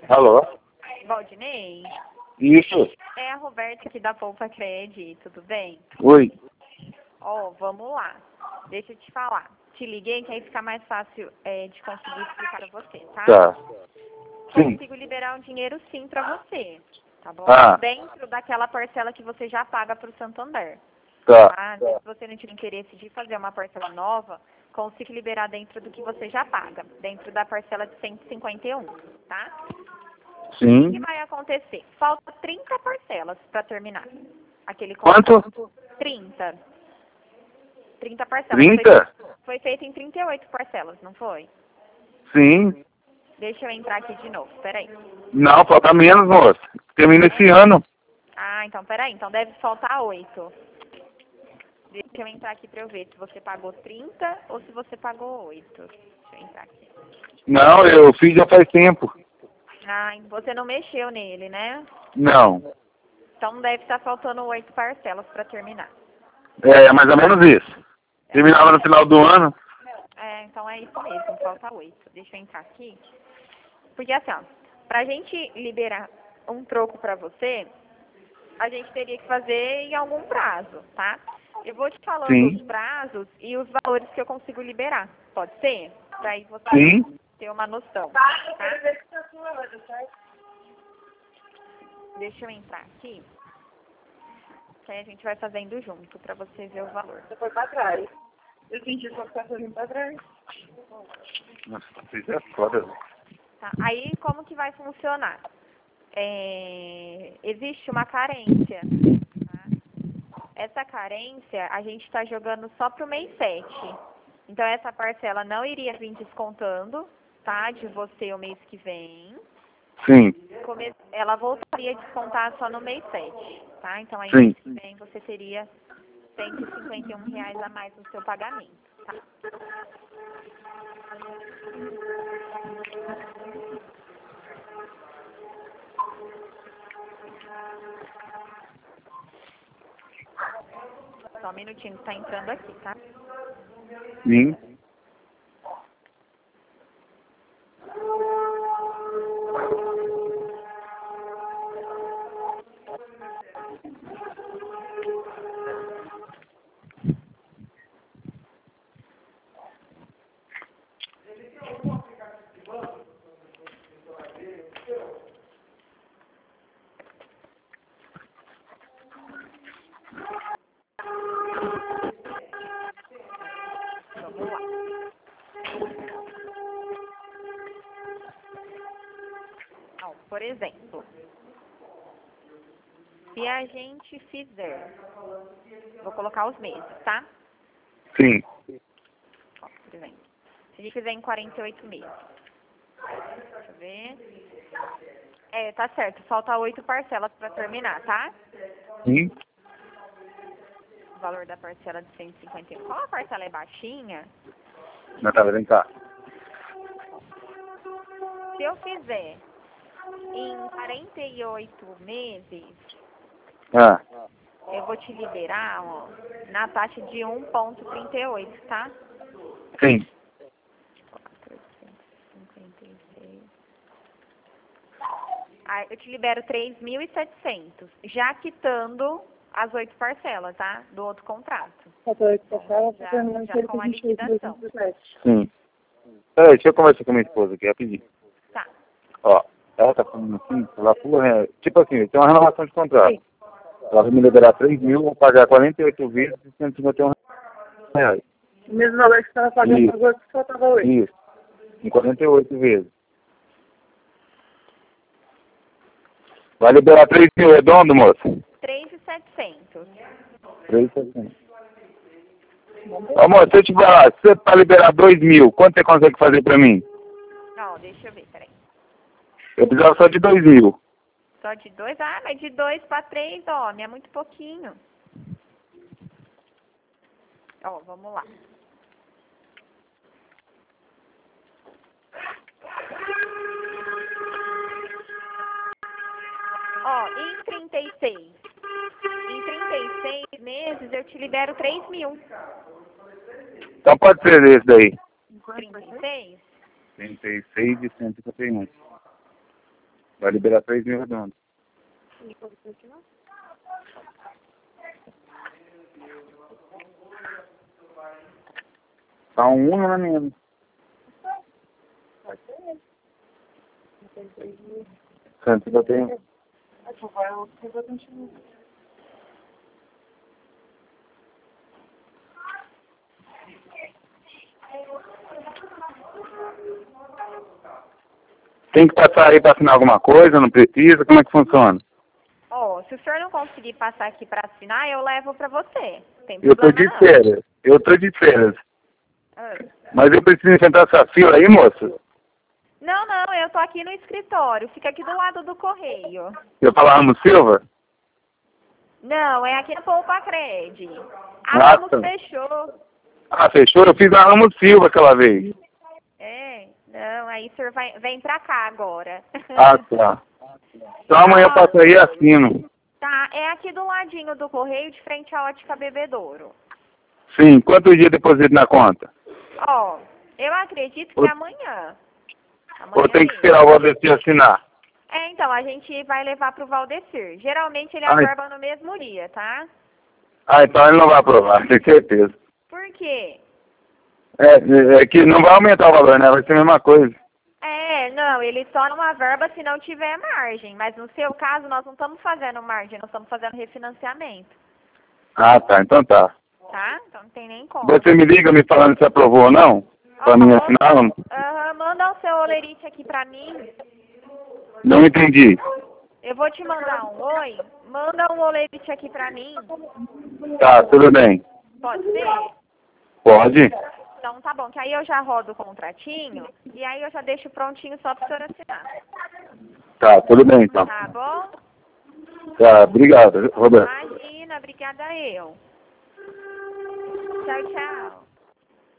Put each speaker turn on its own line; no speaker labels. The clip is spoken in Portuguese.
Alô?
Valdinei?
Isso.
É a Roberta aqui da Poupa Cred, tudo bem?
Oi.
Vamos lá. Deixa eu te falar. Te liguei que aí fica mais fácil de conseguir explicar pra você, tá?
Tá. Sim.
Consigo liberar um dinheiro sim pra você, tá bom?
Ah.
Dentro daquela parcela que você já paga pro Santander.
Tá.
Tá? Se você não tiver interesse de fazer uma parcela nova, consigo liberar dentro do que você já paga, dentro da parcela de 151, tá? O que
Sim.
vai acontecer? Falta 30 parcelas para terminar aquele
Quanto?
contrato. 30. 30 parcelas.
30?
Foi feito em 38 parcelas, não foi?
Sim.
Deixa eu entrar aqui de novo, peraí.
Não, falta menos, moço. Termina esse ano.
Ah, então peraí. Então deve faltar 8. Deixa eu entrar aqui para eu ver se você pagou 30 ou se você pagou 8. Deixa eu entrar aqui.
Não, eu fiz já faz tempo.
Ah, você não mexeu nele, né?
Não.
Então deve estar faltando 8 parcelas para terminar.
É mais ou menos isso. Terminava no final do ano.
Então é isso mesmo, falta 8. Deixa eu entrar aqui. Porque assim, ó, pra gente liberar um troco pra você, a gente teria que fazer em algum prazo, tá? Eu vou te falando
Sim.
os prazos e os valores que eu consigo liberar. Pode ser? Pra aí você
Sim.
ter uma noção. Tá? Deixa eu entrar aqui. Que aí a gente vai fazendo junto pra você ver o valor.
Você foi pra trás. Eu senti sua cartolina pra trás.
Nossa, vocês é foda.
Tá? Aí como que vai funcionar? Existe uma carência. Tá? Essa carência a gente está jogando só pro mês 7. Então essa parcela não iria vir descontando, tá? De você o mês que vem.
Sim.
Ela voltaria a descontar só no mês 7, tá? Então aí
Sim.
mês que vem você teria R$ 151 a mais no seu pagamento, tá? Só um minutinho que tá entrando aqui, tá?
Sim.
Vamos lá. Ó, por exemplo, se a gente fizer, vou colocar os meses, tá?
Sim.
Ó, por exemplo, se a gente fizer em 48 meses. Deixa eu ver. Tá certo, falta 8 parcelas para terminar, tá?
Sim.
O valor da parcela de 151. Como a parcela é baixinha,
Natália, vem cá.
se eu fizer em 48 meses,
Ah.
eu vou te liberar, ó, na taxa de 1,38, tá?
Sim.
456. Aí eu te libero 3.700, já quitando as 8 parcelas, tá? Do outro contrato. Já com a liquidação.
Sim. Peraí, deixa eu conversar com a minha esposa aqui rapidinho.
Tá.
Ó, ela tá falando assim, ela pula, tipo assim, tem uma renovação de contrato. Sim. Ela vai me liberar 3 mil, vou pagar 48 vezes e R$ 151.
O mesmo valor que você estava pagando agora que só estava 8.
Isso. Em 48 vezes. Vai liberar 3 mil redondo, moço?
3.700.
3.700. Ô, moço, deixa eu te falar, se você para liberar 2 mil, quanto você consegue fazer pra mim?
Ó, deixa eu ver, peraí.
Eu precisava só de 2 mil.
Só de 2? Ah, mas de 2 para 3, ó, é muito pouquinho. Ó, vamos lá. Ó, em 36 meses eu te libero 3 mil.
Então pode ser esse daí.
36?
36 de 151. Vai liberar 3 mil redondos. Tá um não é mesmo. Santos eu tenho. Tem que passar aí para assinar alguma coisa, não precisa? Como é que funciona?
Ó, se o senhor não conseguir passar aqui para assinar, eu levo para você. Tem
Eu tô
problema
de
não.
férias. Eu tô de férias.
Ah.
Mas eu preciso enfrentar essa fila aí, moça.
Não, não, eu tô aqui no escritório. Fica aqui do lado do correio.
Eu falar Ramos Silva?
Não, é aqui na Poupa Cred. A
Ah,
Ramos
tá.
fechou.
Ah, fechou? Eu fiz a Ramos Silva aquela vez.
É, não, aí o senhor vem pra cá agora.
Ah, tá. Então amanhã eu passo aí e assino.
Tá, é aqui do ladinho do correio, de frente à Ótica Bebedouro.
Sim, quantos dias deposito na conta?
Ó, eu acredito que amanhã.
Ou tem que
Mesmo.
esperar o Valdeci assinar?
É, então, a gente vai levar pro Valdecir. Geralmente ele
Ai.
averba no mesmo dia, tá?
Ah, então ele não vai aprovar, tenho certeza.
Por quê?
É que não vai aumentar o valor, né? Vai ser a mesma coisa.
É, não, ele só não averba se não tiver margem. Mas no seu caso, nós não estamos fazendo margem, nós estamos fazendo refinanciamento.
Ah, tá, então tá.
Tá? Então não tem nem como.
Você me liga me falando se aprovou ou não? Pra mim assinar?
Manda o seu olerite aqui pra mim.
Não entendi.
Eu vou te mandar um oi. Manda um olerite aqui pra mim.
Tá, tudo bem.
Pode ser?
Pode?
Então tá bom, que aí eu já rodo o contratinho e aí eu já deixo prontinho só pro senhor assinar.
Tá, tudo bem então.
Tá bom?
Tá, obrigado, Roberto.
Imagina, obrigada eu. Tchau, tchau.